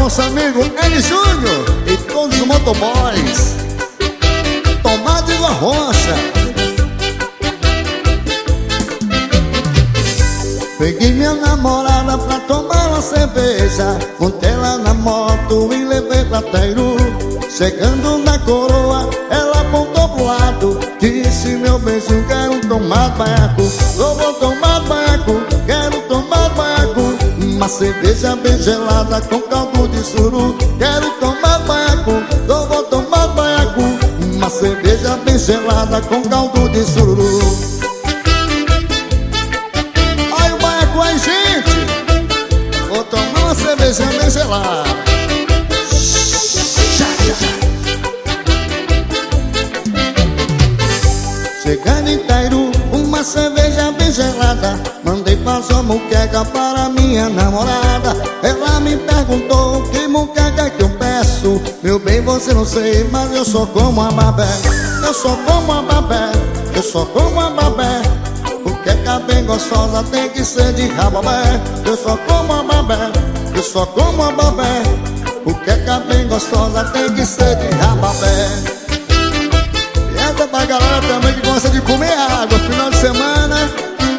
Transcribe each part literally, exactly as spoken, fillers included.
nosso amigo N Júnior e todos os motoboys. Tomada de rocha. Peguei minha namorada pra tomar uma cerveja, montei ela na moto e levei pra Tairu. Chegando na coroa, ela apontou pro lado, disse: meu beijo, quero tomar baiaco. Eu vou tomar baiaco, quero tomar baiaco. Uma cerveja bem gelada com caldo de suru. Quero tomar baiaco, eu vou tomar baiaco. Uma cerveja bem gelada com caldo de sururu. Olha o baiaco aí, gente. Vou tomar uma cerveja bem gelada. Chegando em Tairu, uma cerveja bem gelada, mandei fazer uma muqueca para minha namorada. Ela me perguntou: que muqueca que eu peço? Meu bem, você não sei, mas eu só como a babé. Eu só como a babé, eu só como a babé. Muqueca bem gostosa tem que ser de rababé. Eu só como a babé, eu só como a babé. Muqueca bem gostosa tem que ser de rababé. Essa pra galera também que gosta de comer água final de semana.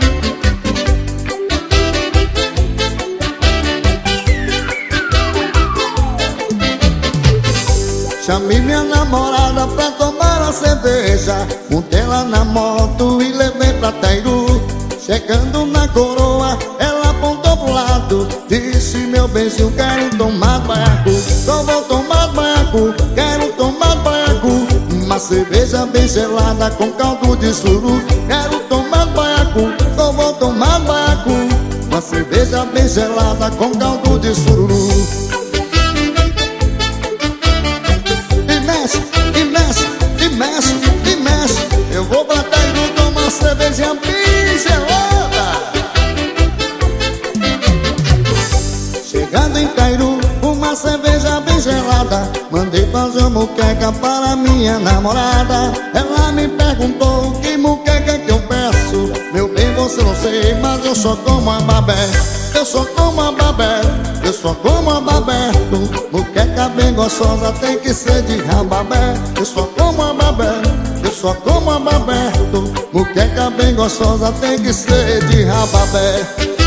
Chamei minha namorada pra tomar uma cerveja, montei ela na moto e levei pra Tairu. Chegando na coroa, ela apontou pro lado, disse: meu beijo, quero tomar baiaco. Só vou tomar baiaco, quero tomar baiaco. Uma cerveja bem gelada com caldo de suru. Quero tomar baiaco, só vou tomar baiaco. Uma cerveja bem gelada com caldo de sururu. E mexe, e mexe, e mexe, e mexe. Eu vou pra Tairu tomar uma cerveja bem gelada. Chegando em Tairu, uma cerveja bem gelada, mandei fazer uma muqueca para minha namorada. Ela me perguntou: que muqueca que eu peço? Meu bem, você não sei, mas eu só como a babé. Eu só como a babé, eu só como a babé. Muqueca bem gostosa tem que ser de rababé. Eu só como a babé, eu só como a babé. Muqueca bem gostosa tem que ser de rababé.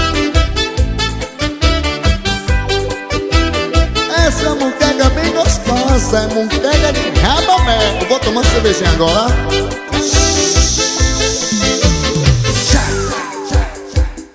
Essa muqueca bem gostosa é muqueca de rababé. Eu vou tomar cervejinha agora.